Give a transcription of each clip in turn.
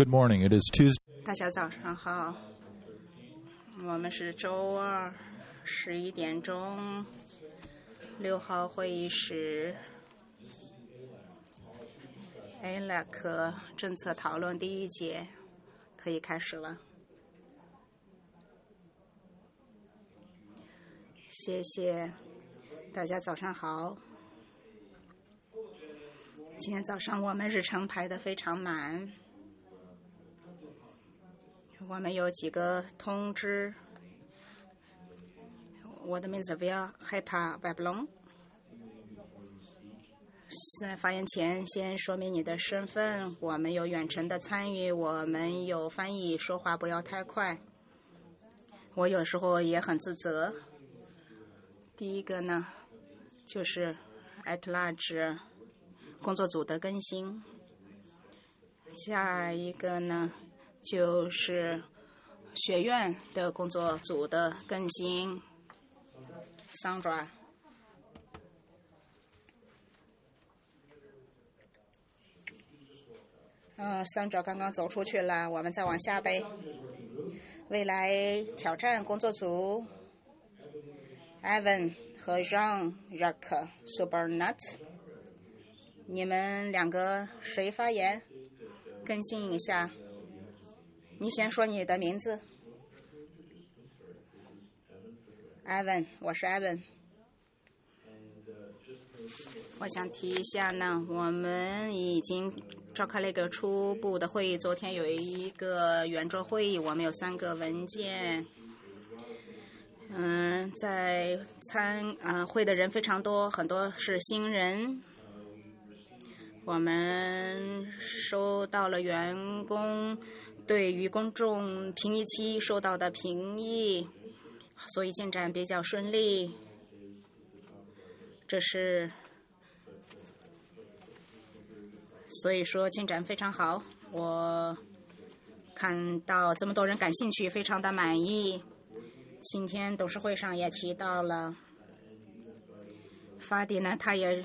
Good morning. It is Tuesday. 大家早上好，我们是周二11点钟，6号会议室 ALEC 政策讨论第一节可以开始了。谢谢大家早上好。今天早上我们日程排得非常满，我们有几个通知。我的名字叫害怕外布隆。在发言前，先说明你的身份。我们有远程的参与，我们有翻译，说话不要太快。我有时候也很自责。第一个呢，就是 at large 工作组的更新。下一个呢，就是学院的工作组的更新。Sandra， Sandra 刚刚走出去了，我们再往下呗。未来挑战工作组 Evan 和 Jean-Jacques Subernat， 你们两个谁发言？更新一下。你先说你的名字。Evan， 我是 Evan。我想提一下呢，我们已经召开了一个初步的会议，昨天有一个圆桌会议，我们有3个文件。在会的人非常多，很多是新人。我们收到了员工对于公众评议期收到的评议，所以进展比较顺利。所以说进展非常好。我看到这么多人感兴趣，非常的满意。今天董事会上也提到了，法迪呢，他也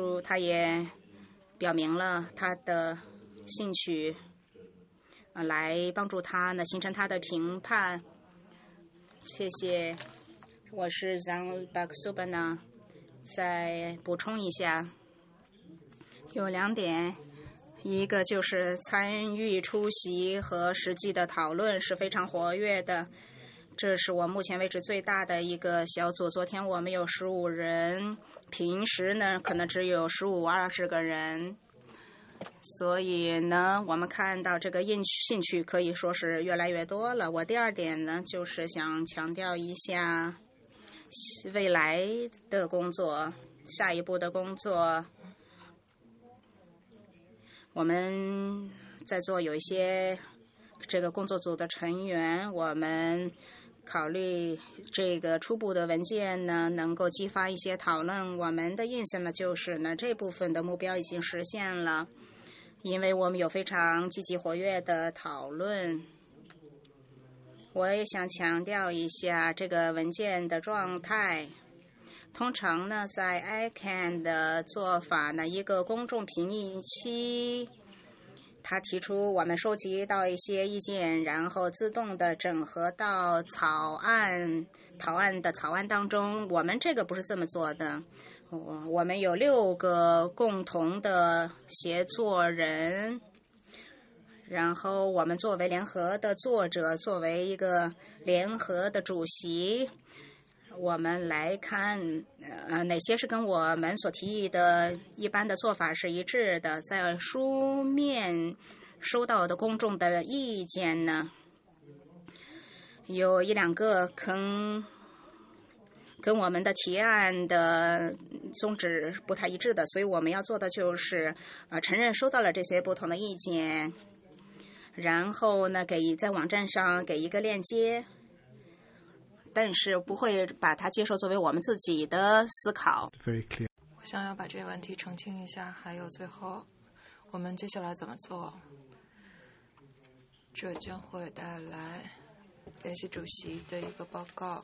表明了他的兴趣，来帮助他呢形成他的评判。谢谢。我是 Jean-Jacques Subernat， 再补充一下，有2点。一个就是参与出席和实际的讨论是非常活跃的，这是我目前为止最大的一个小组。昨天我们有15人，平时呢可能只有15-20个人，所以呢我们看到这个兴趣可以说是越来越多了。我第2点呢就是想强调一下未来的工作，下一步的工作。我们在座有一些这个工作组的成员，我们考虑这个初步的文件呢能够激发一些讨论。我们的印象呢就是呢这部分的目标已经实现了，因为我们有非常积极活跃的讨论。我也想强调一下这个文件的状态。通常呢，在 ICANN 的做法呢，一个公众评议期，他提出我们收集到一些意见，然后自动的整合到草案当中。我们这个不是这么做的，我们有6个共同的协作人，然后我们作为联合的作者，作为一个联合的主席。我们来看哪些是跟我们所提议的一般的做法是一致的。在书面收到的公众的意见呢，有1-2个跟我们的提案的宗旨不太一致的，所以我们要做的就是承认收到了这些不同的意见，然后呢在网站上给一个链接，但是不会把它接受作为我们自己的思考。 我想要把这个问题澄清一下，还有最后我们接下来怎么做。这将会带来联席主席的一个报告，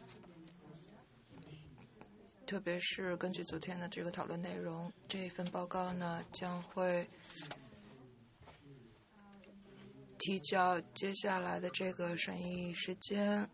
特别是根据昨天的这个讨论内容，这一份报告呢将会提交接下来的这个审议时间，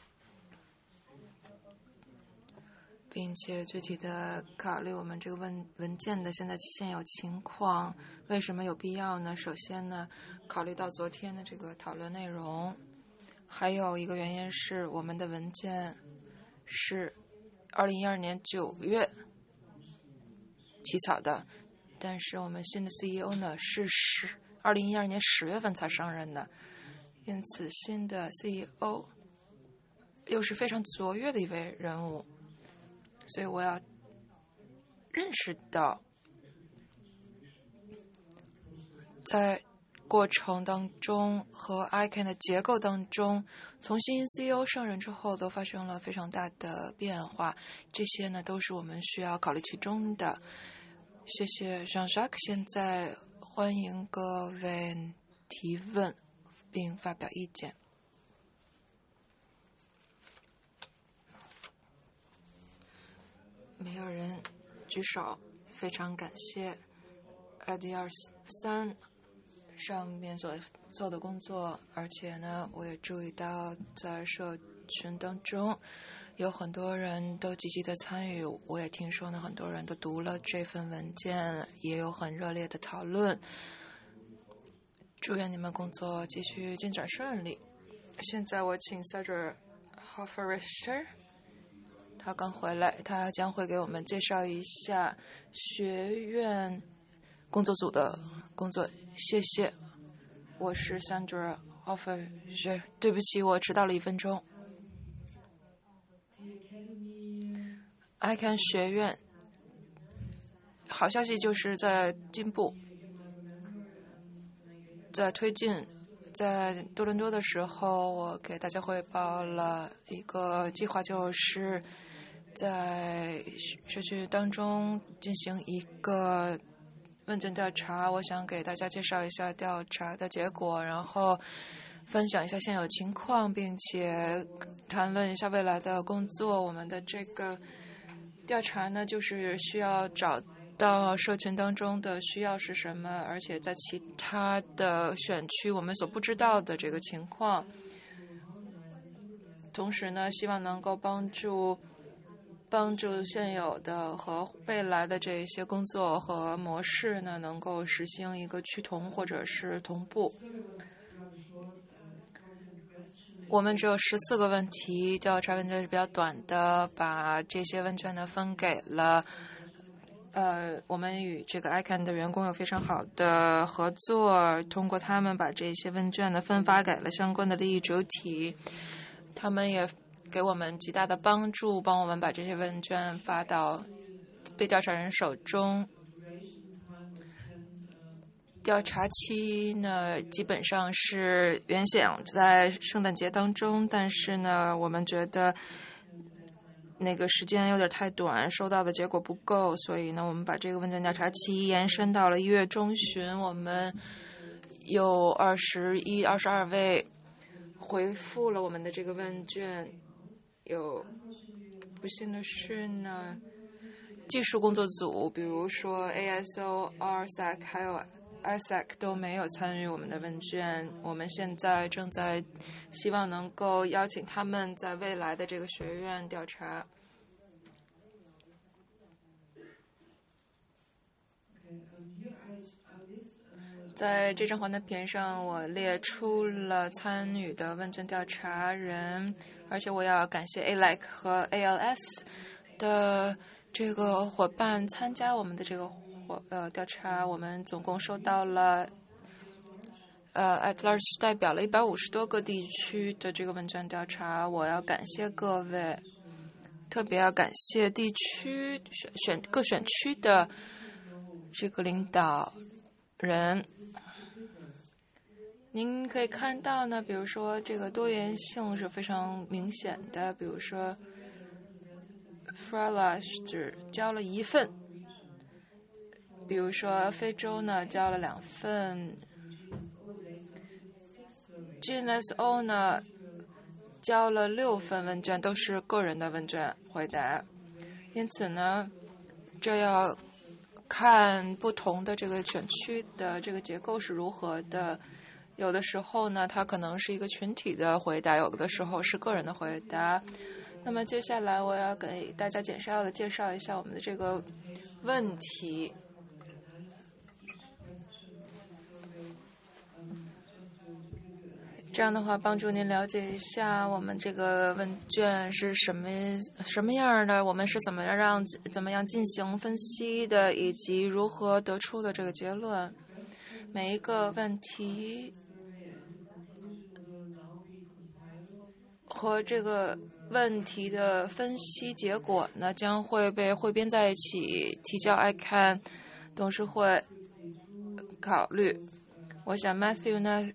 并且具体的考虑我们这个文件的现有情况，为什么有必要呢？首先呢，考虑到昨天的这个讨论内容，还有一个原因是我们的文件是2012年9月起草的，但是我们新的 CEO 呢是2012年10月份才上任的，因此新的 CEO 又是非常卓越的一位人物，所以我要认识到在过程当中和 ICANN 的结构当中，从新 CEO 上任之后都发生了非常大的变化，这些呢都是我们需要考虑其中的。谢谢 Jean-Jacques， 现在欢迎各位提问并发表意见。没有人举手，非常感谢 IDR3上面所做的工作，而且呢，我也注意到在社群当中有很多人都积极的参与，我也听说呢，很多人都读了这份文件，也有很热烈的讨论。祝愿你们工作继续进展顺利。现在我请 Cedric Hoferichter， 他刚回来，他将会给我们介绍一下学院工作组的工作。谢谢，我是 Sandra Hoferichter， 对不起，我迟到了1分钟。ICANN 学院，好消息就是在进步，在推进。在多伦多的时候，我给大家汇报了一个计划，就是在社区当中进行一个问卷调查。我想给大家介绍一下调查的结果，然后分享一下现有情况，并且谈论一下未来的工作。我们的这个调查呢，就是需要找到社群当中的需要是什么，而且在其他的选区我们所不知道的这个情况。同时呢，希望能够帮助现有的和未来的这些工作和模式呢，能够实行一个趋同或者是同步。我们只有14个问题，调查问卷是比较短的，把这些问卷呢分给了我们与这个 ICANN 的员工有非常好的合作，通过他们把这些问卷呢分发给了相关的利益主体，他们也给我们极大的帮助，帮我们把这些问卷发到被调查人手中。调查期呢，基本上是原想在圣诞节当中，但是呢，我们觉得那个时间有点太短，收到的结果不够，所以呢，我们把这个问卷调查期延伸到了1月中旬。我们有22位回复了我们的这个问卷。有不幸的是呢，技术工作组，比如说 ASO、RSAC 还有ISAC 都没有参与我们的问卷。我们现在正在希望能够邀请他们在未来的这个学院调查。在这张幻灯片上，我列出了参与的问卷调查人，而且我要感谢 ALEC 和 ALS 的这个伙伴参加我们的这个调查。我们总共收到了at-large 代表了150多个地区的这个问卷调查。我要感谢各位，特别要感谢地区各选区的这个领导人。您可以看到呢，比如说这个多元性是非常明显的，比如说 Frala 只交了1份，比如说非洲呢交了2份， GNSO 呢交了6份问卷，都是个人的问卷回答。因此呢，这要看不同的这个选区的这个结构是如何的。 有的时候呢，它可能是一个群体的回答，有的时候是个人的回答。那么接下来我要给大家介绍一下我们的这个问题。这样的话，帮助您了解一下我们这个问卷是什么样的，我们是怎么样进行分析的，以及如何得出的这个结论。每一个问题和这个问题的分析结果呢，将会被汇编在一起，提交ICANN董事会考虑。我想 Matthew 呢，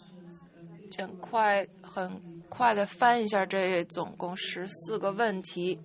很快的翻一下这总共14个问题。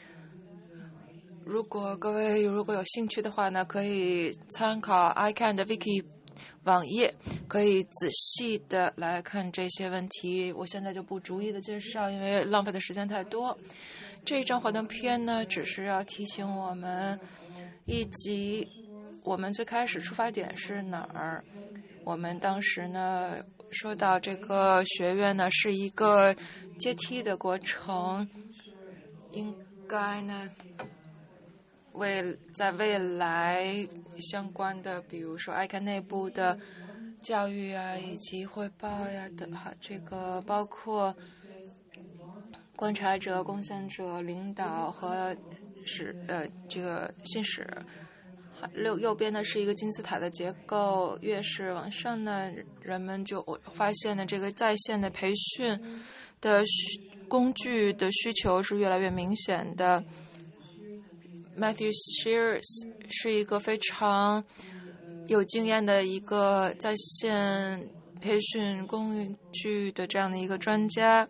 如果各位有兴趣的话呢，可以参考 ICANN 的 Wiki 网页，可以仔细的来看这些问题。我现在就不逐一的介绍，因为浪费的时间太多。这一张幻灯片呢，只是要提醒我们，以及我们最开始出发点是哪儿。我们当时呢说到这个学院呢是一个阶梯的过程，应该呢在未来相关的，比如说 ICANN 内部的教育啊，以及汇报呀的这个包括观察者、贡献者、领导和这个信使。右边呢是一个金字塔的结构，越是往上呢，人们就发现呢，这个在线的培训的工具的需求是越来越明显的。Matthew Shears 是一个非常有经验的一个在线培训工具的这样的一个专家。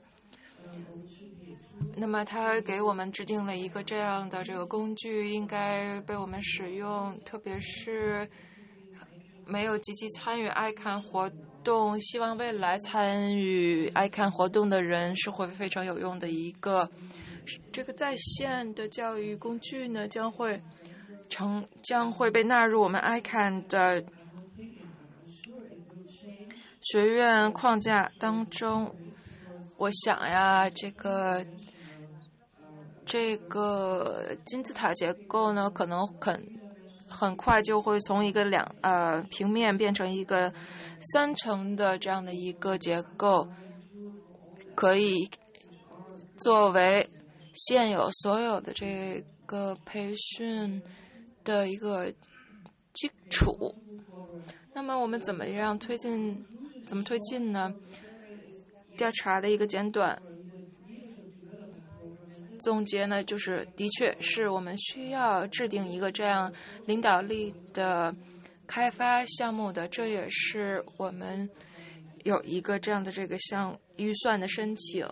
那么他给我们制定了一个这样的这个工具应该被我们使用，特别是没有积极参与 ICANN 活动，希望未来参与 ICANN 活动的人是会非常有用的一个这个在线的教育工具呢，将会被纳入我们 ICANN 的学院框架当中。我想呀，这个金字塔结构呢，可能很快就会从一个平面变成一个3层的这样的一个结构，可以作为现有所有的这个培训的一个基础。那么我们怎么推进呢？调查的一个简短总结呢，就是的确是我们需要制定一个这样领导力的开发项目的，这也是我们有一个这样的这个预算的申请。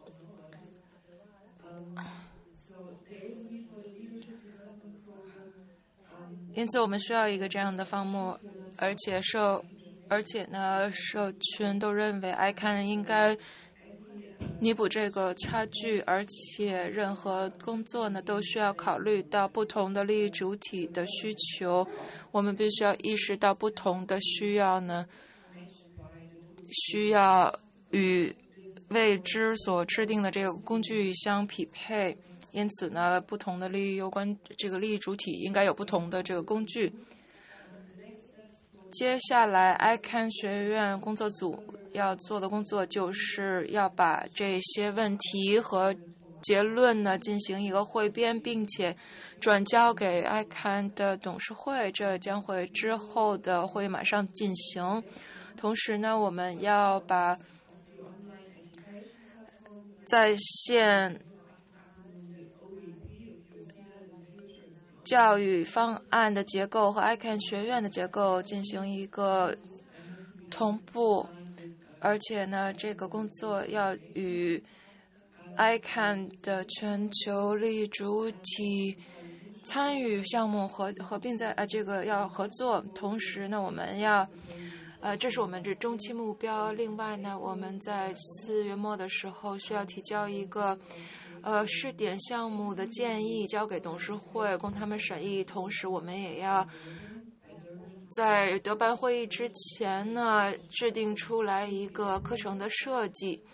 因此我们需要一个这样的项目，而且呢，社群都认为 ICANN 应该弥补这个差距，而且任何工作呢都需要考虑到不同的利益主体的需求。我们必须要意识到不同的需要呢，需要与为之所制定的这个工具相匹配。因此呢，不同的利益主体应该有不同的这个工具。接下来 ICANN 学院工作组要做的工作就是要把这些问题和结论呢进行一个汇编，并且转交给 ICANN 的董事会，这将会之后的会马上进行。同时呢，我们要把在线教育方案的结构和 ICANN 学院的结构进行一个同步，而且呢，这个工作要与 ICANN 的全球利益主体参与项目合并在要合作。同时呢，我们要这是我们这中期目标。另外呢，我们在4月末的时候需要提交一个试点项目的建议交给董事会供他们审议。同时我们也要在德班会议之前呢，制定出来一个课程的设计。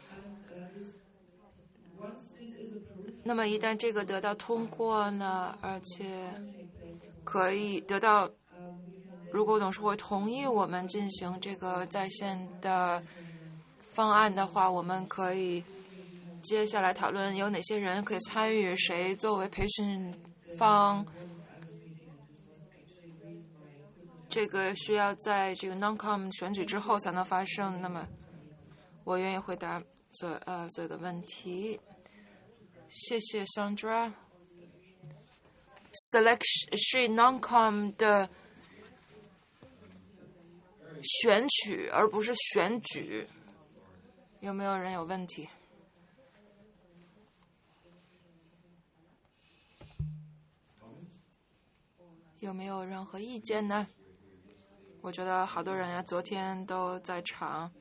那么一旦这个得到通过呢，而且可以得到，如果董事会同意我们进行这个在线的方案的话，我们可以接下来讨论有哪些人可以参与，谁作为培训方。这个需要在这个 non-com 选举之后才能发生。那么，我愿意回答所有的问题。谢谢 Sandra。Selection 是 non-com 的选取，而不是选举。有没有人有问题？有没有任何意见呢？我觉得好多人呀，昨天都在场。